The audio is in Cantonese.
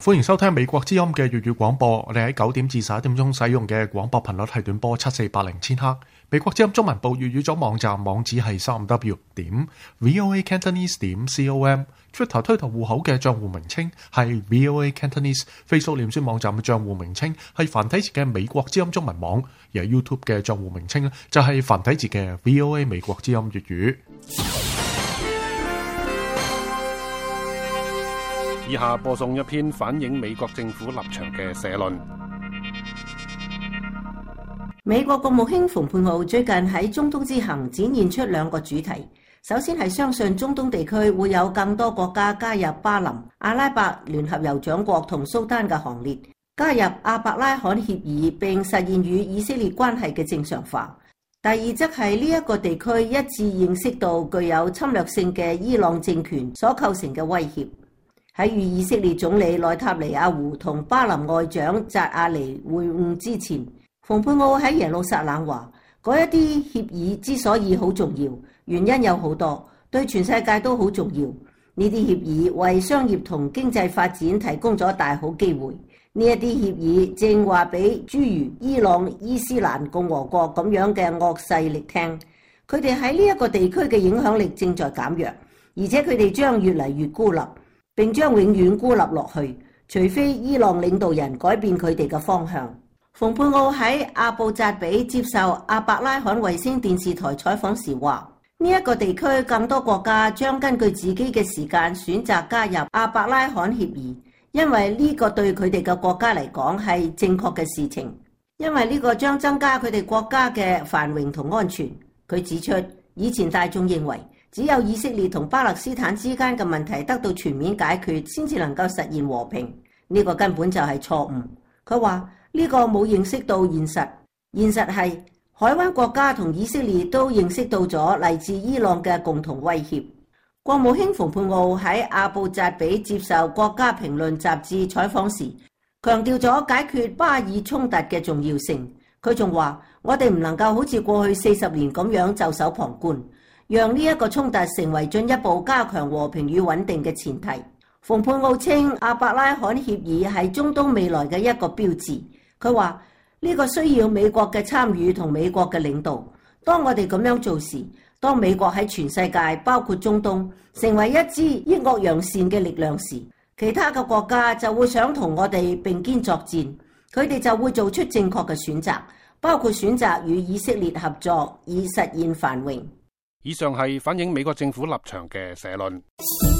歡迎收聽美國之音嘅粵語廣播。我哋喺9點至11點鐘使用嘅廣播頻率係短波7480千赫。美國之音中文部粵語組網站網址係 3w.voacantonese.com。Twitter 推特戶口嘅賬戶名稱係 VOA Cantonese。Facebook 臉書網站嘅賬戶名稱係繁體字嘅美國之音中文網。而 YouTube 嘅賬戶名稱就係繁體字嘅 VOA 美國之音粵語。 以下播送一篇反映美國政府立場嘅社論。 美國國務卿蓬佩奧最近喺中東之行展現出2個主題。首先係相信中東地區會有更多國家加入巴林、阿拉伯聯合酋長國同蘇丹嘅行列，加入阿伯拉罕協議並實現與以色列關係嘅正常化。第二則係呢一個地區一致認識到具有侵略性嘅伊朗政權所構成嘅威脅。喺與以色列總理內塔尼亞胡同巴林外長扎亞尼會晤之前，蓬佩奧喺耶路撒冷話：嗰一啲協議之所以好重要，原因有好多，對全世界都好重要。呢啲協議為商業同經濟發展提供咗大好機會。呢一啲協議正話俾諸如伊朗伊斯蘭共和國咁樣嘅惡勢力聽，佢哋喺呢一個地區嘅影響力正在減弱，而且佢哋將越嚟越孤立。並將永遠孤立落去，除非伊朗領導人改變佢哋嘅方向。蓬佩奧喺阿布扎比接受阿伯拉罕衛星電視台採訪時話：呢一個地區更多國家將根據自己嘅時間選擇加入阿伯拉罕協議，因為呢個對佢哋嘅國家嚟講係正確嘅事情，因為呢個將增加佢哋國家嘅繁榮同安全。佢指出，以前大眾認為只有以色列同巴勒斯坦之間嘅問題得到全面解決，先至能夠實現和平。呢個根本就係錯誤。佢話呢個冇認識到現實，現實係海灣國家同以色列都認識到咗嚟自伊朗嘅共同威脅。國務卿蓬佩奧喺阿布扎比接受國家評論雜誌採訪時，強調咗解決巴以衝突嘅重要性。佢仲話：我哋唔能夠好似過去40年咁樣袖手旁觀，讓呢一個衝突成為進一步加強和平與穩定嘅前提。蓬佩奧稱阿伯拉罕協議係中東未來嘅一個標誌。佢話呢個需要美國嘅參與同美國嘅領導。當我哋咁樣做時，當美國喺全世界包括中東成為一支抑惡揚善嘅力量時，其他嘅國家就會想同我哋並肩作戰。佢哋就會做出正確嘅選擇，包括選擇與以色列合作以實現繁榮。 以上係反映美國政府立場嘅社論。